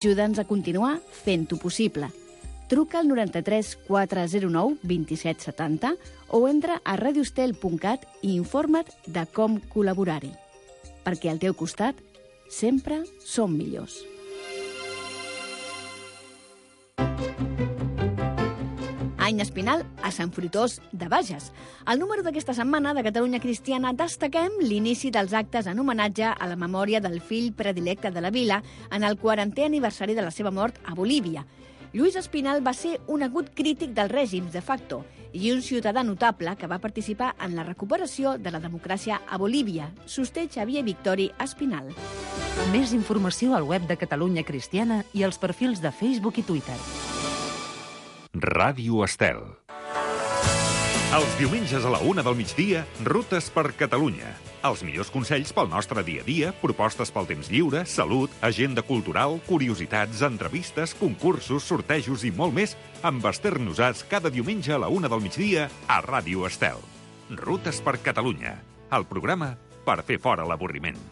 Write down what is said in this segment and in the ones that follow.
Ajuda'ns a continuar fent-ho possible. Truca al 93 409 27 70 o entra a radiostel.cat i informa't de com col·laborar-hi. Perquè al teu costat sempre som millors. Any espinal a Sant Fruitós de Bages. Al número d'aquesta setmana de Catalunya Cristiana destaquem l'inici dels actes en homenatge a la memòria del fill predilecte de la vila en el 40è aniversari de la seva mort a Bolívia. Lluís Espinal va ser un agut crític del règim de facto i un ciutadà notable que va participar en la recuperació de la democràcia a Bolívia, sosté Xavier Victori Espinal. Més informació al web de Catalunya Cristiana i als perfils de Facebook i Twitter. Ràdio Estel. Els diumenges a la 1 del migdia, Rutes per Catalunya. Els millors consells pel nostre dia a dia, propostes pel temps lliure, salut, agenda cultural, curiositats, entrevistes, concursos, sortejos i molt més amb Esther Nosàs cada diumenge a la 1 del migdia a Ràdio Estel. Rutes per Catalunya, el programa per fer fora l'avorriment.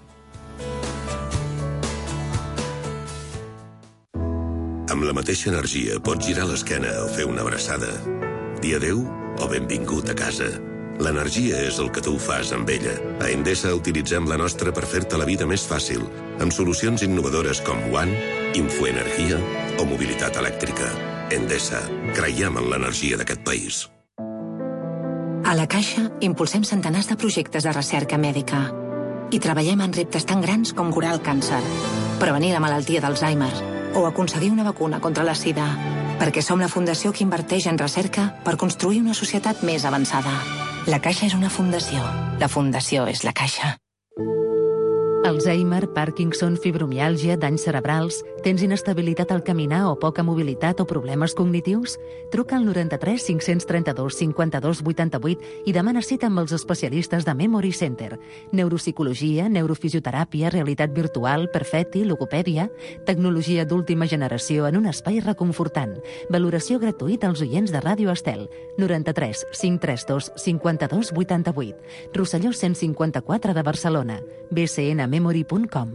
Amb la mateixa energia pots girar l'esquena o fer una abraçada. Dir adéu o benvingut a casa. L'energia és el que tu fas amb ella. A Endesa utilitzem la nostra per fer-te la vida més fàcil, amb solucions innovadores com One, Infoenergia o mobilitat elèctrica. Endesa, creiem en l'energia d'aquest país. A la Caixa impulsem centenars de projectes de recerca mèdica i treballem en reptes tan grans com curar el càncer, prevenir la malaltia d'Alzheimer o aconseguir una vacuna contra la sida, perquè som la fundació que inverteix en recerca per construir una societat més avançada. La Caixa és una fundació. La fundació és la Caixa. Alzheimer, Parkinson, fibromiàlgia, danys cerebrals... Tens inestabilitat al caminar o poca mobilitat o problemes cognitius? Truca al 93 532 52 88 i demana cita amb els especialistes de Memory Center. Neuropsicologia, neurofisioteràpia, realitat virtual, perfecti, logopèdia... Tecnologia d'última generació en un espai reconfortant. Valoració gratuïta als oients de Ràdio Estel. 93 532 52 88. Rosselló 154 de Barcelona. bcnmemory.com.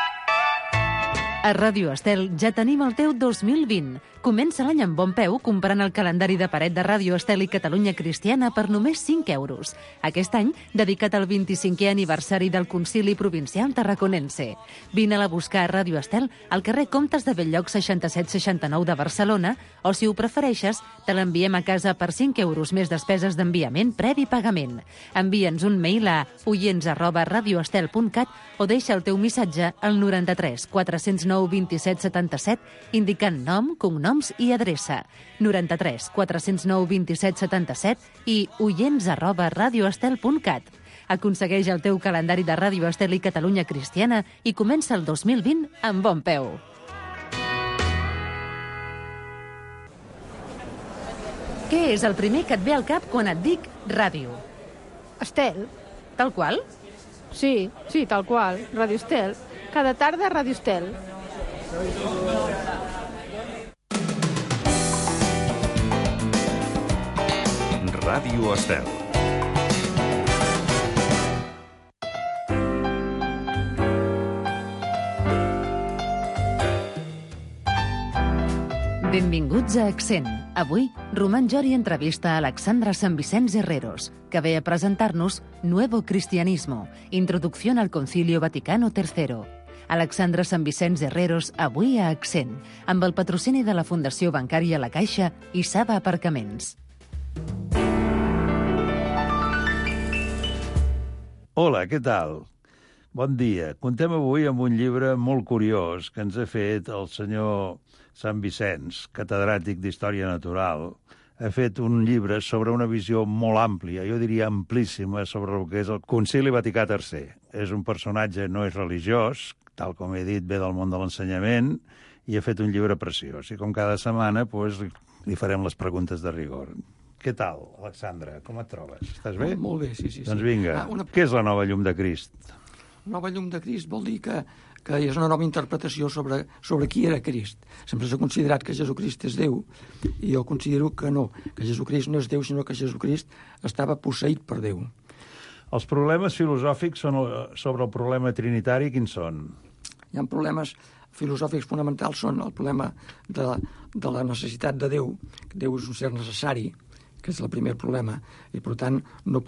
A Ràdio Estel ja tenim el teu 2020. Comença l'any amb bon peu comprant el calendari de paret de Ràdio Estel i Catalunya Cristiana per només 5 euros. Aquest any, dedicat al 25è aniversari del Concili Provincial Tarraconense. Vine-la a buscar a Ràdio Estel al carrer Comtes de Belllloc 6769 de Barcelona o, si ho prefereixes, te l'enviem a casa per 5 euros més despeses d'enviament previ pagament. Envia'ns un mail a oients@radioestel.cat o deixa el teu missatge al 93 409 27 77 indicant nom, cognoms i adreça. 93 409 27 77 i oients@radioestel.cat. Aconsegueix el teu calendari de Ràdio Estel i Catalunya Cristiana i comença el 2020 amb bon peu. Què és el primer que et ve al cap quan et dic ràdio? Estel. Tal qual? Sí, tal qual. Ràdio Estel. Cada tarda Ràdio Estel. Ràdio Estel. Benvinguts a Accent. Avui, Roman Jori entrevista a Alexandra San Vicens Herreros, que ve a presentar-nos Nuevo Cristianismo, Introducción al Concilio Vaticano III. Alexandra San Vicens Herreros, avui a Accent, amb el patrocini de la Fundació Bancària La Caixa i Saba Aparcaments. Hola, què tal? Bon dia. Contem avui amb un llibre molt curiós que ens ha fet el senyor Sant Vicenç, catedràtic d'Història Natural. Ha fet un llibre sobre una visió molt àmplia, jo diria amplíssima, sobre el que és el Concili Vaticà III. És un personatge, no és religiós, tal com he dit, ve del món de l'ensenyament, i ha fet un llibre preciós. I com cada setmana, doncs, li farem les preguntes de rigor. Què tal, Alexandra? Com et trobes? Estàs bé? Molt bé, sí. Doncs vinga, què és la nova llum de Crist? Nova llum de Crist vol dir que és una nova interpretació sobre qui era Crist. Sempre s'ha considerat que Jesucrist és Déu, i jo considero que no, que Jesucrist no és Déu, sinó que Jesucrist estava posseït per Déu. Els problemes filosòfics sobre el problema trinitari, quins són? Hi ha problemes filosòfics fonamentals són el problema de la necessitat de Déu, que Déu és un ser necessari, que és el primer problema, i per tant no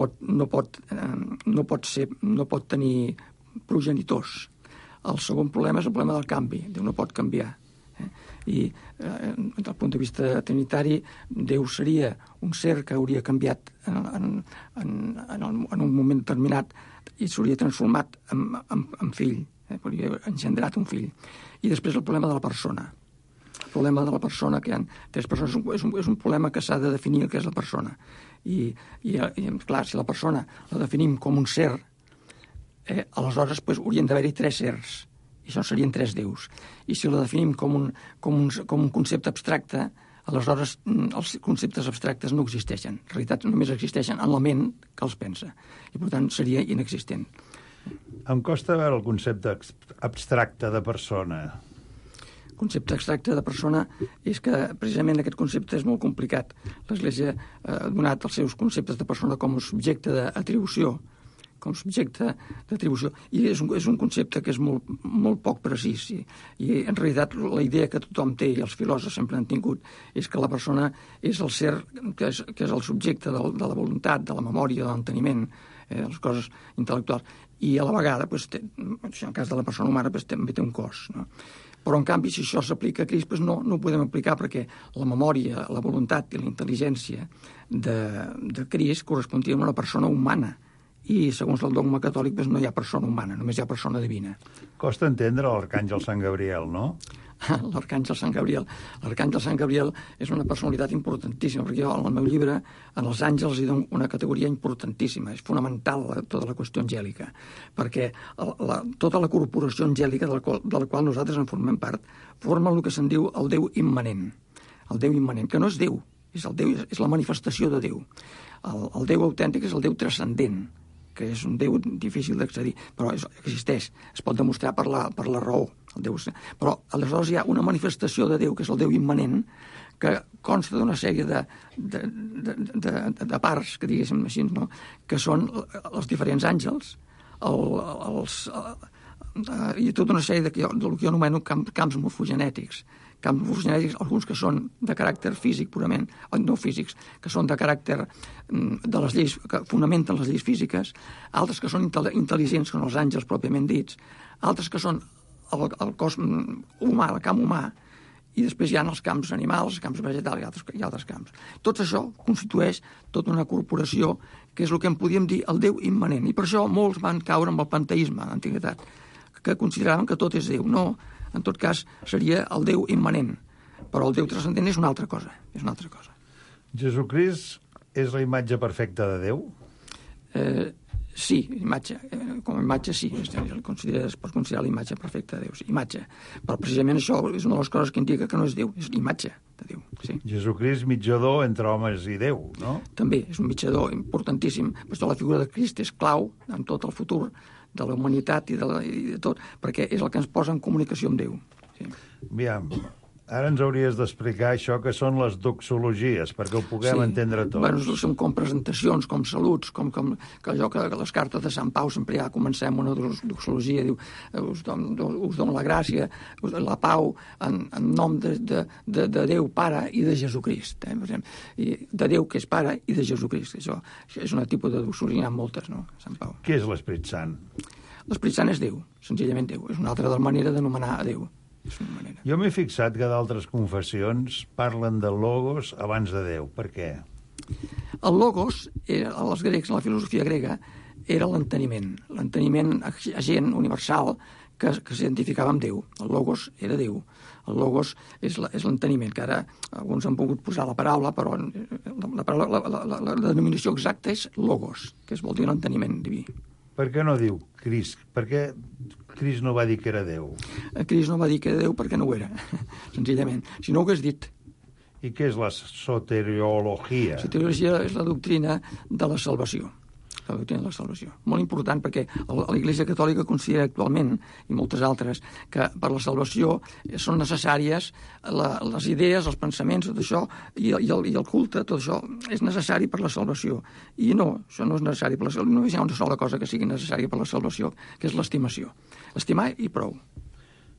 pot tenir progenitors. El segon problema és el problema del canvi. Déu no pot canviar. I des del punt de vista trinitari, Déu seria un ser que hauria canviat en un moment determinat i s'hauria transformat en fill, hauria engendrat un fill. I després el problema de la persona. El problema de la persona, que hi ha 3 persones, és un problema que s'ha de definir el que és la persona. I clar, si la persona la definim com un ser, aleshores haurien d'haver-hi 3 sers, i això serien 3 déus. I si la definim com un concepte abstracte, aleshores els conceptes abstractes no existeixen. En realitat només existeixen en la ment que els pensa, i per tant seria inexistent. Em costa veure el concepte abstracte de persona. El concepte abstracte de persona és que precisament aquest concepte és molt complicat. L'Església ha donat els seus conceptes de persona com a subjecte d'atribució, i és un concepte que és molt poc precís, i en realitat la idea que tothom té i els filòsofs sempre han tingut és que la persona és el ser que és el subjecte de la voluntat, de la memòria, de l'enteniment, de les coses intel·lectuals, i a la vegada, en el cas de la persona humana, també té un cos, no? Però, en canvi, si això s'aplica a Crist, no ho podem aplicar perquè la memòria, la voluntat i la intel·ligència de Crist correspondrien a una persona humana. I, segons el dogma catòlic, no hi ha persona humana, només hi ha persona divina. Costa entendre l'arcàngel Sant Gabriel, no? L'arcàngel Sant Gabriel. L'arcàngel Sant Gabriel és una personalitat importantíssima, perquè jo, en el meu llibre, en els àngels hi dono una categoria importantíssima, és fonamental tota la qüestió angèlica, perquè tota la corporació angèlica de la qual nosaltres en formem part, forma el que se'n diu el Déu immanent. El Déu immanent, que no és Déu, és la manifestació de Déu. El Déu autèntic és el Déu transcendent, que és un Déu difícil d'accedir, però existeix, es pot demostrar per la raó. Però aleshores hi ha una manifestació de Déu, que és el Déu immanent, que consta d'una sèrie de parts, que diguéssim així, no? Que són els diferents àngels, i tota una sèrie del que jo anomeno camps morfogenètics. Camps morfogenètics, alguns que són de caràcter físic purament, o no físics, que són de caràcter de les lleis, que fonamenten les lleis físiques, altres que són intel·ligents, que són els àngels pròpiament dits, altres que són el cos humà, el camp humà, i després hi ha els camps animals, els camps vegetals i altres camps. Tot això constitueix tota una corporació que és el que en podíem dir el Déu immanent. I per això molts van caure amb el panteisme a l'antiguitat, que consideraven que tot és Déu. No, en tot cas seria el Déu immanent, però el Déu transcendent és una altra cosa. Jesucrist és la imatge perfecta de Déu? Sí, com a imatge sí, es pot considerar la imatge perfecta de Déu, sí, imatge. Però precisament això és una de les coses que indica que no és Déu, és imatge de Déu. Sí. Jesucrist, mitjador entre homes i Déu, no? També, és un mitjador importantíssim. La figura de Crist és clau en tot el futur de la humanitat i de tot, perquè és el que ens posa en comunicació amb Déu. Sí. Aviam, ara ens hauries d'explicar això que són les doxologies, perquè ho puguem entendre tot. Bueno, són com presentacions, com saluts, com allò que les cartes de Sant Pau sempre ja comencem una doxologia, diu, us dono la gràcia, la pau, en nom de Déu Pare i de Jesucrist. I de Déu que és Pare i de Jesucrist. Això és un tipus de doxologia, n'hi ha moltes, no? Sant Pau. Què és l'Esperit Sant? L'Esperit Sant és Déu, senzillament Déu. És una altra manera d'anomenar a Déu. Jo m'he fixat que d'altres confessions parlen de logos abans de Déu. Per què? El logos, als grecs, en la filosofia grega, era l'enteniment agent universal que s'identificava amb Déu. El logos era Déu. El logos és l'enteniment, que ara alguns han pogut posar la paraula, però la denominació exacta és logos, que vol dir l'enteniment diví. Per què no diu Crist? Per què Crist no va dir que era Déu? Crist no va dir que era Déu perquè no ho era, senzillament. Si no ho hagués dit. I què és la soteriologia? La soteriologia és la doctrina de la salvació. La doctrina de la salvació. Molt important perquè l'Església Catòlica considera actualment, i moltes altres, que per la salvació són necessàries les idees, els pensaments, tot això, i el culte, tot això és necessari per la salvació. I no, això no és necessari per la salvació. Només hi ha una sola cosa que sigui necessària per la salvació, que és l'estimació. Estimar i prou.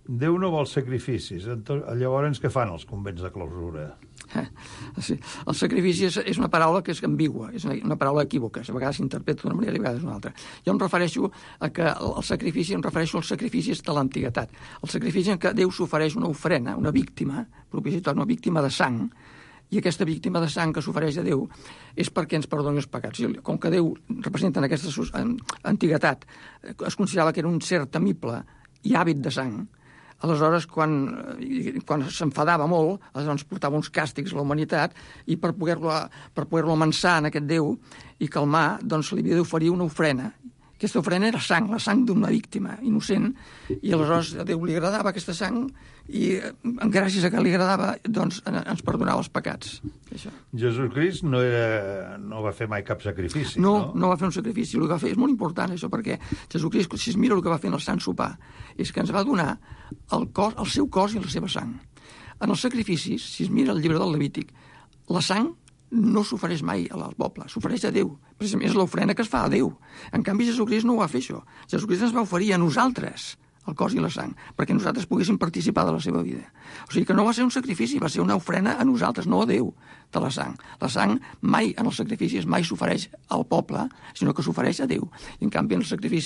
Déu no vol sacrificis. Llavors, què fan els convents de clausura? Sí. El sacrifici és una paraula que és ambigua, és una paraula equívoca, a vegades s'interpreta d'una manera i a vegades d'una altra. Jo em refereixo a que el sacrifici, em refereixo als sacrificis de l'antiguitat. El sacrifici en què Déu s'ofereix una ofrena, una víctima, propiciatòria, una víctima de sang, i aquesta víctima de sang que s'ofereix a Déu és perquè ens perdoni els pecats. Com que Déu representa en aquesta antiguitat, es considerava que era un ser temible i àvid de sang. Aleshores, quan s'enfadava molt, aleshores portava uns càstigs a la humanitat i per poder-lo amansar en aquest Déu i calmar, doncs li havia d'oferir una ofrena. Aquesta ofrena era sang, la sang d'una víctima innocent, i aleshores a Déu li agradava aquesta sang i gràcies a que li agradava, doncs ens perdonava els pecats. Això. Jesucrist no va fer mai cap sacrifici, no? No va fer un sacrifici. El que va fer és molt important, això, perquè Jesucrist, si es mira el que va fer en el Sant Sopar, és que ens va donar el seu cos i la seva sang. En els sacrificis, si es mira el llibre del Levític, la sang no s'ofereix mai al poble, s'ofereix a Déu. Precisament és l'ofrena que es fa a Déu. En canvi, Jesucrist no ho va fer, això. Jesucrist ens va oferir a nosaltres el cos i la sang, perquè nosaltres poguéssim participar de la seva vida. O sigui que no va ser un sacrifici, va ser una ofrena a nosaltres, no a Déu, de la sang. La sang mai, en els sacrificis, mai s'ofereix al poble, sinó que s'ofereix a Déu. I en canvi,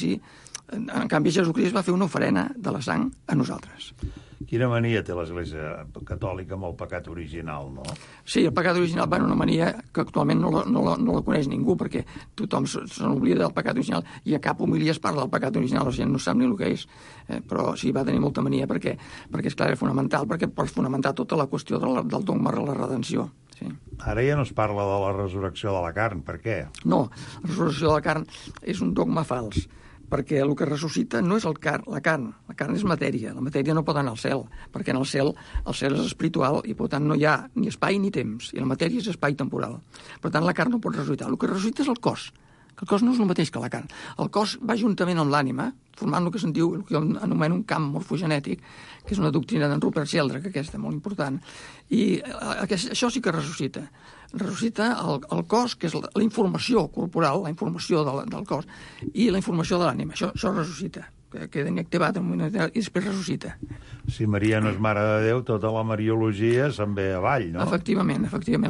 en canvi, Jesucrist va fer una ofrena de la sang a nosaltres. Quina mania té l'Església Catòlica amb el pecat original, no? Sí, el pecat original va una mania que actualment no la coneix ningú, perquè tothom se n'oblida del pecat original i a cap homilia es parla del pecat original, la gent no sap ni el que és. Però sí, va tenir molta mania perquè és clar, era fonamental, per fonamentar tota la qüestió del dogma de la redenció. Sí. Ara ja no es parla de la resurrecció de la carn, per què? No, la resurrecció de la carn és un dogma fals, perquè el que ressuscita no és la carn és matèria, la matèria no pot anar al cel, perquè en el cel és espiritual i per tant no hi ha ni espai ni temps, i la matèria és espai temporal. Per tant, la carn no pot ressuscitar. El que ressuscita és el cos, que el cos no és el mateix que la carn. El cos va juntament amb l'ànima, formant el que se'n diu, el que jo anomeno un camp morfogenètic, que és una doctrina d'en Rupert Sheldrake, aquesta, molt important, i això sí que ressuscita. Ressuscita el cos, que és la informació corporal, la informació del cos, i la informació de l'ànima. Això ressuscita, que queda inactivat i després ressuscita. Si Maria no és mare de Déu, tota la mariologia se'n ve avall, no? Efectivament.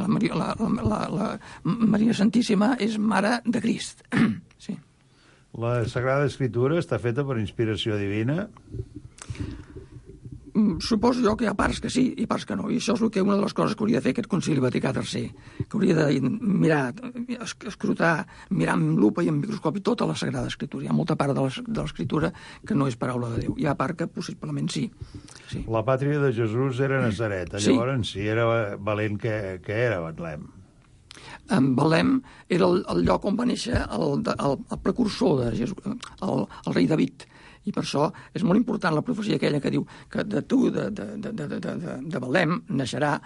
La Maria Santíssima és mare de Crist. Sí. La Sagrada Escritura està feta per inspiració divina? Suposo jo que hi ha parts que sí i parts que no, i això és una de les coses que hauria de fer aquest Concili Vaticà III, que hauria de mirar, escrutar, mirar amb lupa i amb microscopi tota la Sagrada Escritura. Hi ha molta part de l'Escritura que no és paraula de Déu. Hi ha part que possiblement sí. La pàtria de Jesús era Nazaret, llavors sí era valent que era Betlem. Belém era el lloc on va néixer el precursor de Jesús, el rei David. I per això és molt important la profecia aquella que diu que de tu, de Belém, naixerà,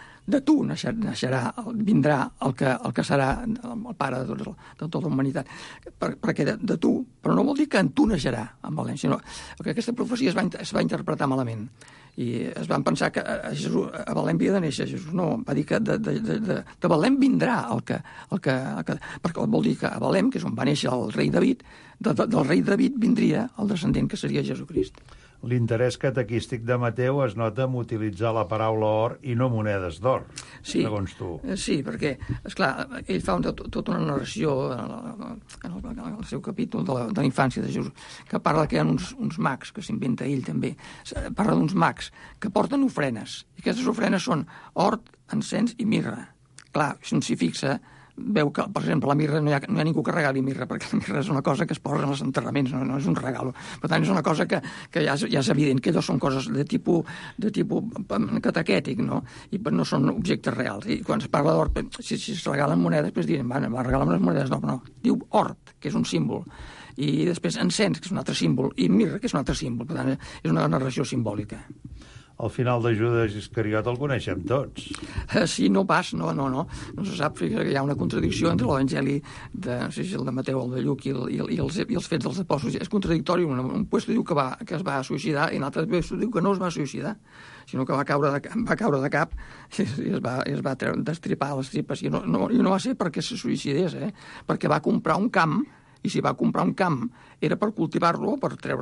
vindrà el que serà el pare de tota la humanitat. Perquè de tu, però no vol dir que en tu naixerà, en Belém, sinó que aquesta profecia es va interpretar malament. I es van pensar que a Belém havia de néixer Jesús. No, va dir que de Belém vindrà perquè vol dir que a Belém, que és on va néixer el rei David, del rei David vindria el descendent que seria Jesucrist. L'interès catequístic de Mateu es nota en utilitzar la paraula or i no monedes d'or, segons tu. Sí, perquè, esclar, ell fa tota una narració en el seu capítol de la infància de Jesús, que parla que hi ha uns mags, que s'inventa ell també, parla d'uns mags que porten ofrenes, i aquestes ofrenes són hort, encens i mirra. Clar, si un s'hi fixa, veu que, per exemple, la mirra no hi ha ningú que regali mirra, perquè la mirra és una cosa que es posa en els enterraments, no és un regalo. Per tant, és una cosa que ja és evident que allò són coses de tipus catequètic, no? I no són objectes reals. I quan es parla d'or, si es regalen monedes, doncs direm, va regalar unes monedes d'or, no. Diu hort, que és un símbol, i després encens, que és un altre símbol, i mirra, que és un altre símbol. Per tant, és una narració simbòlica. El final de Judes Iscariot el coneixem tots. Sí, no pas, no se sap, que hi ha una contradicció entre l'Evangeli no sé si el de Mateu, el de Lluc i els fets dels apòstols. És contradictori, un puesto diu que es va suïcidar i un altre puesto diu que no es va suïcidar, sinó que va caure de cap i es va destripar les tripes, i no va ser perquè se suïcidés, perquè va comprar un camp i si va comprar un camp era per cultivar-lo, per treure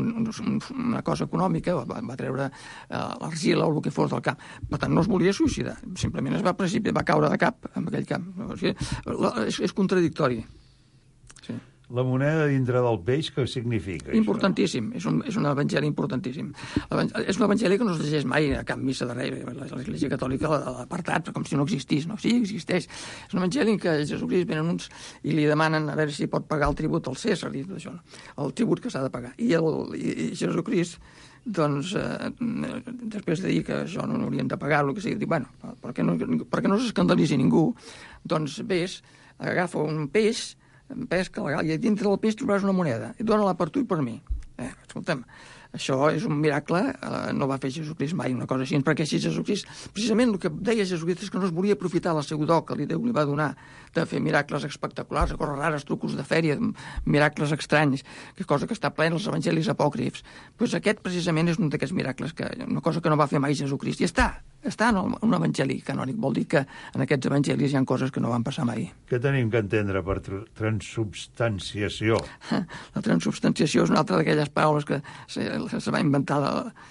una cosa econòmica, va treure l'argila o el que fos del camp. Per tant, no es volia suïcidar, simplement va caure de cap en aquell camp. O sigui, és contradictori. Sí. La moneda dintre del peix, què significa? Importantíssim, és un evangeli importantíssim. És un evangeli que no es llegeix mai a cap missa de res. L'Església Catòlica l'ha apartat com si no existís. No? Sí, existeix. És un evangeli en què Jesucrist venen uns i li demanen a veure si pot pagar el tribut al Cèsar, i tot això, el tribut que s'ha de pagar. I Jesucrist, doncs, després de dir que això no haurien de pagar, el que sigui, diu, bueno, perquè no s'escandalitzi ningú, doncs ves, agafa un peix, pesca legal, i dintre del peix trobaràs una moneda, i dóna-la per tu i per mi. Escolta'm, això és un miracle, no va fer Jesucrist mai una cosa així, perquè si Jesucrist, precisament el que deia Jesucrist és que no es volia aprofitar el seu do que Déu li va donar de fer miracles espectaculars, coses rares, trucos de fèria, miracles estranys, que cosa que està plena els evangelis apòcrifs. Doncs aquest precisament és un d'aquests miracles, una cosa que no va fer mai Jesucrist, i està en un evangeli canònic, vol dir que en aquests evangelis hi ha coses que no van passar mai. Què tenim que entendre per transubstanciació? La transubstanciació és una altra d'aquelles paraules que es va inventar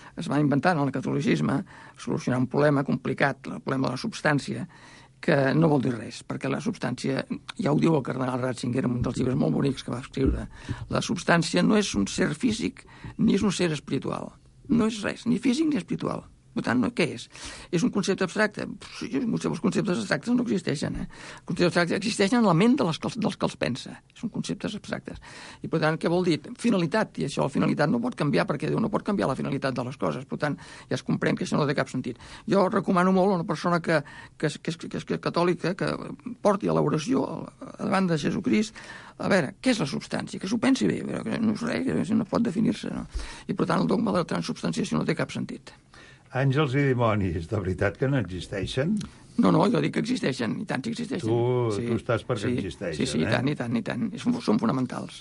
en el catolicisme, solucionar un problema complicat, el problema de la substància, que no vol dir res, perquè la substància, ja ho diu el cardenal Ratzinger en un dels llibres molt bonics que va escriure, la substància no és un ser físic ni és un ser espiritual. No és res, ni físic ni espiritual. Per tant, què és? És un concepte abstracte? Sí, els conceptes abstractes no existeixen. Els conceptes abstractes existeixen en la ment dels que els pensa. Són conceptes abstractes. I, per tant, què vol dir? Finalitat. I això, la finalitat no pot canviar, perquè Déu no pot canviar la finalitat de les coses. Per tant, ja es comprèn que això no té cap sentit. Jo recomano molt a una persona que és catòlica, que porti a l'oració davant de Jesucrist, a veure, què és la substància? Que s'ho pensi bé, que no és res, no pot definir-se. No? I, per tant, el dogma de la transubstanciació no té cap sentit. Àngels i dimonis, de veritat que no existeixen? No, jo dic que existeixen, i tant que existeixen. Tu estàs perquè existeixen, Sí, i tant. Són fonamentals.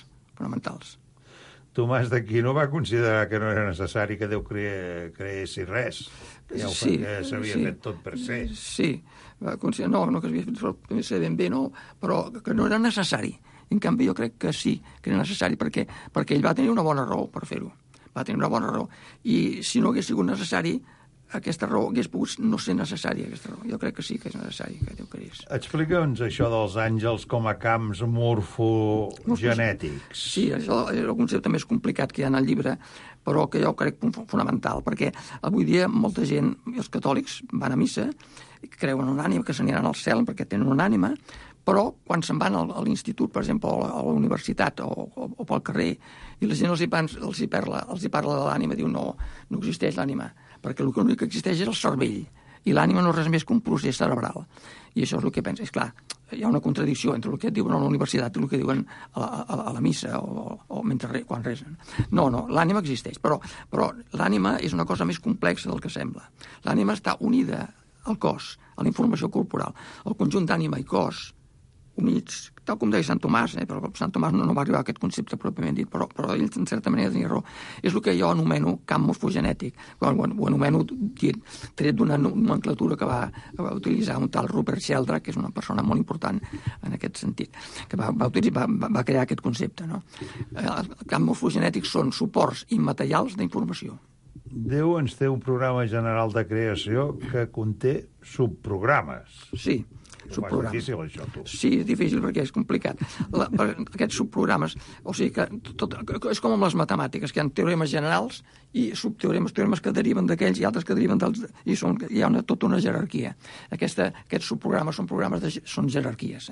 Tomàs d'Aquino va considerar que no era necessari que Déu creessi res, que ja s'havia fet tot per ser. Sí, va considerar, no que s'havia fet per ser ben bé, no, però que no era necessari. En canvi, jo crec que sí, que era necessari, perquè ell va tenir una bona raó per fer-ho. Va tenir una bona raó. I si no hagués sigut necessari, aquesta raó hagués pogut no ser necessària, aquesta raó. Jo crec que sí que és necessari que Déu creés. Explica'ns això dels àngels com a camps morfogenètics. Sí, això és el concepte més complicat que hi ha en el llibre, però que jo crec fonamental, perquè avui dia molta gent, els catòlics, van a missa, creuen en una ànima, que s'aniran al cel perquè tenen una ànima, però quan se'n van a l'institut, per exemple, a la universitat o pel carrer, i la gent els hi parla de l'ànima, diu no existeix l'ànima, perquè l'únic que existeix és el cervell, i l'ànima no és res més que un procés cerebral. I això és el que pensa. És clar, hi ha una contradicció entre el que diuen a la universitat i el que diuen a la missa o quan resen. No, l'ànima existeix, però l'ànima és una cosa més complexa del que sembla. L'ànima està unida al cos, a la informació corporal. El conjunt d'ànima i cos units, tal com deia Sant Tomàs, però Sant Tomàs no va arribar a aquest concepte pròpiament dit, però ell en certa manera tenia raó. És el que jo anomeno camp morfogenètic, ho anomeno tret d'una nomenclatura que va utilitzar un tal Rupert Sheldrake, que és una persona molt important en aquest sentit, que va crear aquest concepte. No? El camp morfogenètic són suports immaterials d'informació. Déu ens té un programa general de creació que conté subprogrames. Sí. És difícil, això, tu. Sí, és difícil perquè és complicat. Aquests subprogrames, o sigui que és com amb les matemàtiques, que hi ha teoremes generals i subteoremes, teoremes que deriven d'aquells i altres que deriven dels... I hi ha tota una jerarquia. Aquests subprogrames són jerarquies.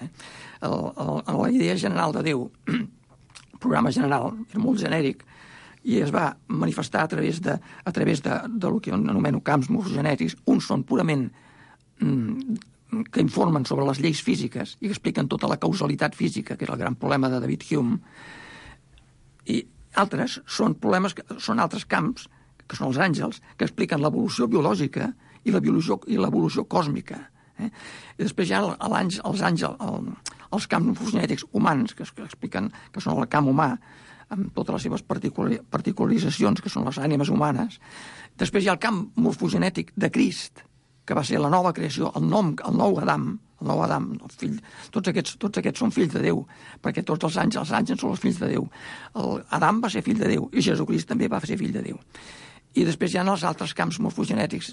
La idea general de Déu, el programa general, és molt genèric, i es va manifestar a través de el que jo anomeno camps morfogenètics. Uns són purament que informen sobre les lleis físiques i que expliquen tota la causalitat física, que és el gran problema de David Hume, i altres són altres camps, que són els àngels, que expliquen l'evolució biològica i l'evolució còsmica. I després hi ha els camps morfogenètics humans, que expliquen que són el camp humà, amb totes les seves particularitzacions, que són les ànimes humanes. Després hi ha el camp morfogenètic de Crist, que va ser la nova creació, el nou Adam, el el nou Adam, el fill, tots aquests són fills de Déu, perquè tots els àngels són els fills de Déu. Adam va ser fill de Déu i Jesucrist també va ser fill de Déu. I després hi ha els altres camps morfogenètics,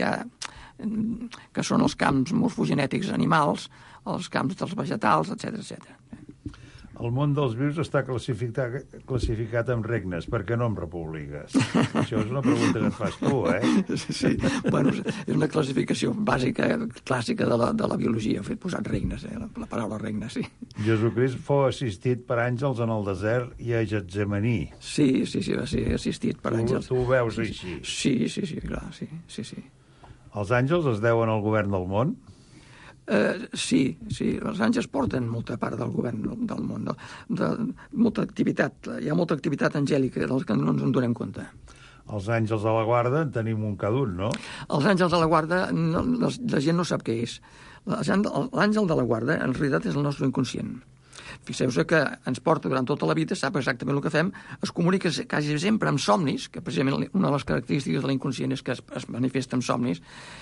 que són els camps morfogenètics animals, els camps dels vegetals, etc. El món dels vius està classificat en regnes, per què no en repúbliques? Això és una pregunta que et fas tu, Sí, bueno, és una classificació bàsica, clàssica de la biologia, he posat regnes, la paraula regnes, sí. Jesucrist fou assistit per àngels en el desert i a Getsemaní. Sí, va ser assistit per àngels. Tu ho veus així? Sí, clar, sí. Els àngels es deuen al govern del món? Sí, els àngels porten molta part del govern del món, molta activitat, hi ha molta activitat angèlica dels que no ens en donem compte. Els àngels de la guarda en tenim un cada un, no? Els àngels de la guarda, la gent no sap què és. L'àngel de la guarda, en realitat, és el nostre inconscient. Fixeu-vos que ens porta durant tota la vida, sap exactament el que fem, es comunica quasi sempre amb somnis, que precisament una de les característiques de l'inconscient és que es manifesta en somnis,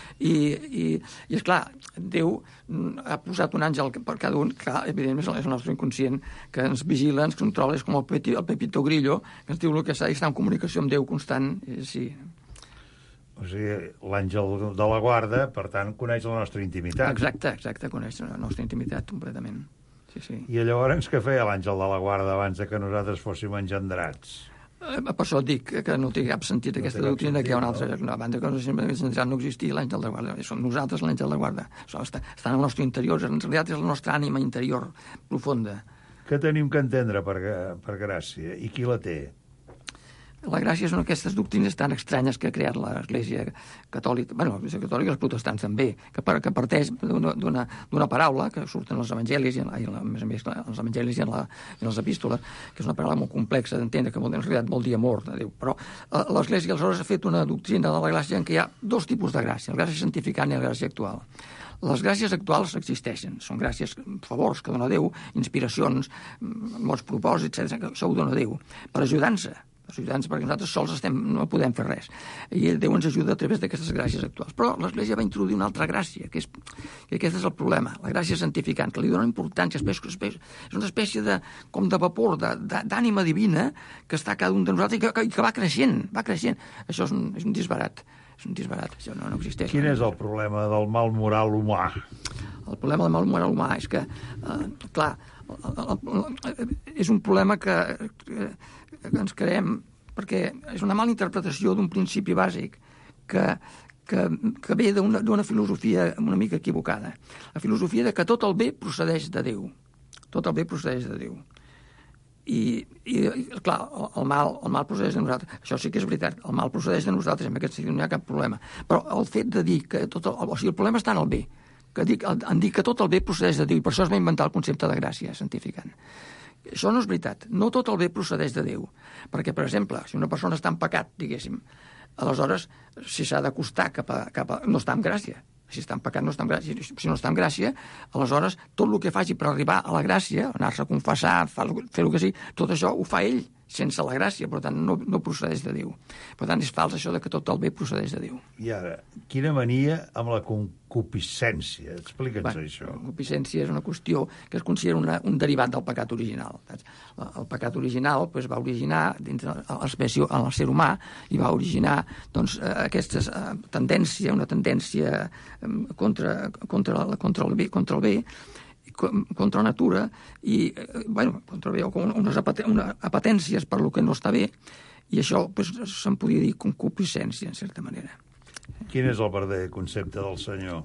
i esclar, Déu ha posat un àngel per cada un, que evidentment és el nostre inconscient, que ens vigila, ens controla, és com el Pepito Grillo, que ens diu el que està en comunicació amb Déu constant, sí. O sigui, l'àngel de la guarda, per tant, coneix la nostra intimitat. Exacte, coneix la nostra intimitat completament. Sí. I llavors què feia l'àngel de la guarda abans que nosaltres fóssim engendrats? Per això et dic que no té cap sentit aquesta doctrina, que hi ha una altra... Abans que no existia l'àngel de guarda. Som nosaltres l'àngel de guarda. Està en el nostre interior, en realitat és la nostra ànima interior profunda. Què tenim que entendre per gràcia? I qui la té? La gràcia és una d'aquestes doctrines tan estranyes que ha creat l'Església Catòlica, l'Església Catòlica i els protestants també, que parteix d'una paraula que surt en els evangelis, a més a més, els evangelis i en les epístoles, que és una paraula molt complexa d'entendre, que en realitat vol dir amor de Déu. Però l'Església aleshores ha fet una doctrina de la gràcia en què hi ha dos tipus de gràcia, la gràcia santificant i la gràcia actual. Les gràcies actuals existeixen, són gràcies, favors que dona Déu, inspiracions, molts propòsits, etc., que això ho dona Déu, per ajudar-nos, perquè nosaltres sols no podem fer res. I Déu ens ajuda a través d'aquestes gràcies actuals. Però l'Església va introduir una altra gràcia, que aquest és el problema, la gràcia santificant, que li dona importància, és una espècie com de vapor, d'ànima divina, que està cada un de nosaltres i que va creixent. Això és un disbarat. Això no existeix. Quin és el problema del mal moral humà? El problema del mal moral humà és que, clar, és un problema que ens creem perquè és una mala interpretació d'un principi bàsic que ve d'una filosofia una mica equivocada. La filosofia de que tot el bé procedeix de Déu. Tot el bé procedeix de Déu. I clar, el mal procedeix de nosaltres. Això sí que és veritat, el mal procedeix de nosaltres, en aquest sentit no hi ha cap problema. Però el fet de dir que el problema està en el bé, en dir que tot el bé procedeix de Déu, i per això es va inventar el concepte de gràcia santificant. Això no és veritat. No tot el bé procedeix de Déu. Perquè, per exemple, si una persona està en pecat, diguéssim, aleshores, si s'ha d'acostar cap a... no està en gràcia. Si està en pecat, no està en gràcia. Si no està en gràcia, aleshores, tot el que faci per arribar a la gràcia, anar-se a confessar, fer el que sigui, tot això ho fa ell, sense la gràcia, per tant, no procedeix de Déu. Per tant, és fals això de que tot el bé procedeix de Déu. I ara, quina mania amb la concupiscència? Explica'ns això. La concupiscència és una qüestió que es considera un derivat del pecat original. El pecat original va originar dins l'espècie, en el ser humà, i va originar aquesta tendència, una tendència contra el bé, contra la natura i, contra el bé, o unes apetències per lo que no està bé, i això se'n podria dir concupiscència, en certa manera. Quin és el verdader concepte del Senyor?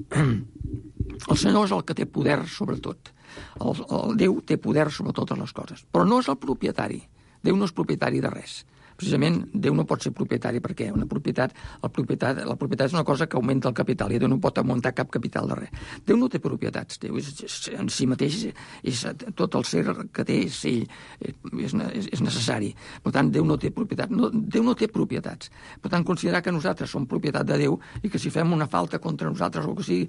El Senyor és el que té poder sobre tot. El Déu té poder sobre totes les coses, però no és el propietari. Déu no és propietari de res. Precisament, Déu no pot ser propietari, perquè la propietat és una cosa que augmenta el capital, i Déu no pot augmentar cap capital de res. Déu no té propietats, Déu en si mateix tot el ser que té és ell, és necessari. Per tant, Déu no té propietat. Déu no té propietats. Per tant, considerar que nosaltres som propietat de Déu i que si fem una falta contra nosaltres o que sigui,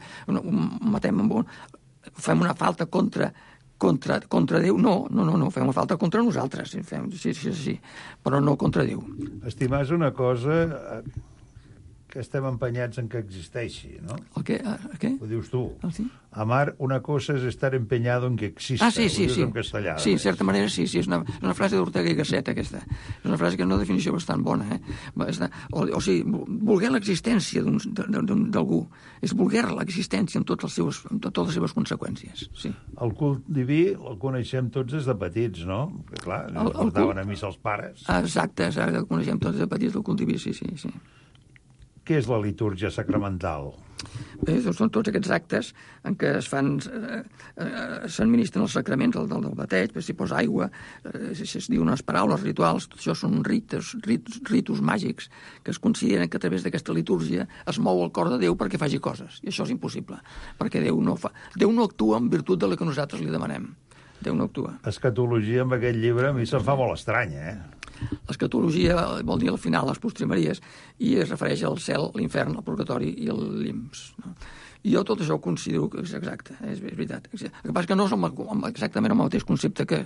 fem una falta contra Déu, no, fem una falta contra nosaltres, sí, però no contra Déu. Estimar és una cosa que estem empenyats en que existeixi, ¿no? El què? Què? Ho dius tu. Sí? Amar una cosa es estar empeñado en que exista. Sí. Ho dius en castellà. Sí, en certa manera sí. És una frase d'Ortega y Gasset, aquesta. És una frase que és una definició bastant bona, O sigui, voler l'existència d'algú és voler l'existència amb totes les seves conseqüències, sí. El cult diví el coneixem tots des de petits, no? Que, clar, ens portaven a missa els pares. Exacte, el coneixem tots des de petits, el cult diví, sí. Què és la litúrgia sacramental? Bé, són tots aquests actes en què s'administren els sacraments del bateig, s'hi posa aigua, es diuen unes paraules rituals, tot això són ritus màgics que es consideren que a través d'aquesta litúrgia es mou el cor de Déu perquè faci coses, i això és impossible, perquè Déu no actua en virtut de la que nosaltres li demanem. Déu no actua. Escatologia, amb aquest llibre, a mi se'm fa molt estranya, L'escatologia vol dir al final les postrimeries i es refereix al cel, l'infern, el purgatori i el limps. No? Jo tot això ho considero que és exacte, és veritat. El que passa que no és exactament el mateix concepte que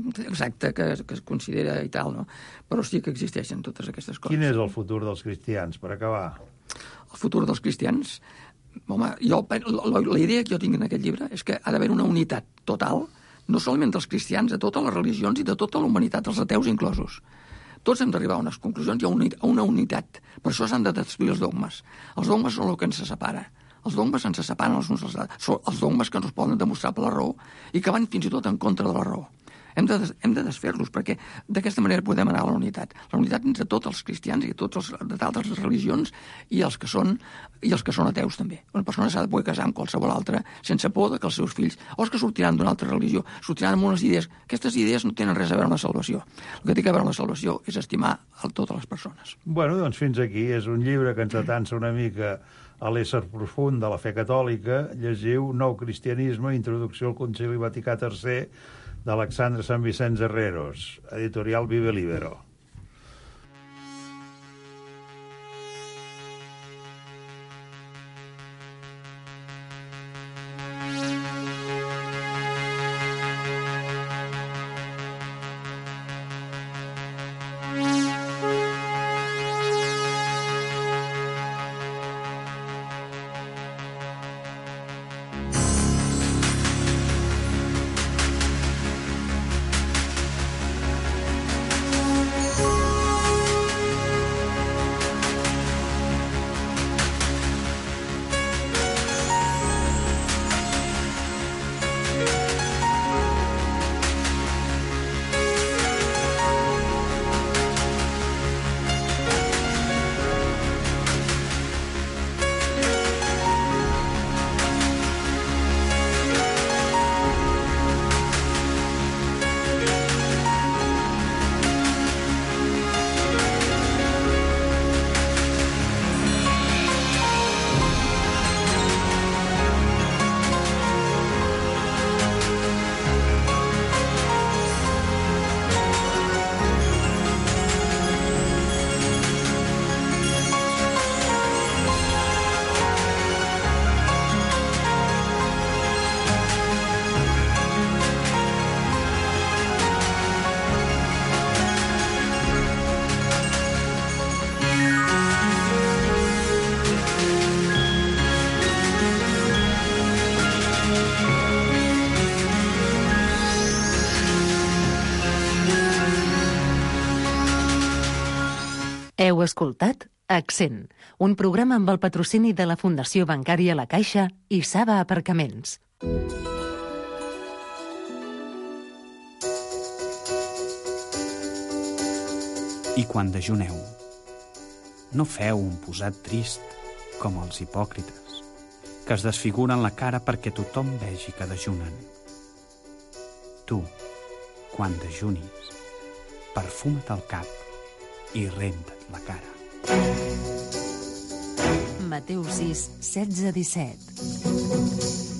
es considera i tal, no? Però sí que existeixen totes aquestes coses. Quin és el futur dels cristians, per acabar? El futur dels cristians? Home, la idea que jo tinc en aquest llibre és que ha d'haver una unitat total, no solament dels cristians, de totes les religions i de tota la humanitat, els ateus inclosos. Tots hem d'arribar a unes conclusions i a una unitat. Per això s'han de destruir els dogmes. Els dogmes són el que ens separa. Els dogmes ens separen els uns dels altres. Són els dogmes que no es poden demostrar per la raó i que van fins i tot en contra de la raó. Hem de desfer-los, perquè d'aquesta manera podem anar a la unitat. La unitat entre tots els cristians i tots d'altres religions i els que són ateus també. Una persona s'ha de poder casar amb qualsevol altra sense por que els seus fills, o els que sortiran d'una altra religió, sortiran amb unes idees. Aquestes idees no tenen res a veure amb la salvació. El que té a veure amb la salvació és estimar totes les persones. Bueno, doncs fins aquí. És un llibre que ens atança una mica a l'ésser profund de la fe catòlica. Llegiu Nou cristianisme, introducció al Concili Vaticà III, d'Alexandre Sant Vicenç Herreros, editorial Vive Libero. Heu escoltat Accent, un programa amb el patrocini de la Fundació Bancària La Caixa i Saba Aparcaments. I quan dejuneu, no feu un posat trist com els hipòcrites, que es desfiguren la cara perquè tothom vegi que dejunen. Tu, quan dejunis, perfuma't el cap i renta't la cara. Mateu 6, 16-17.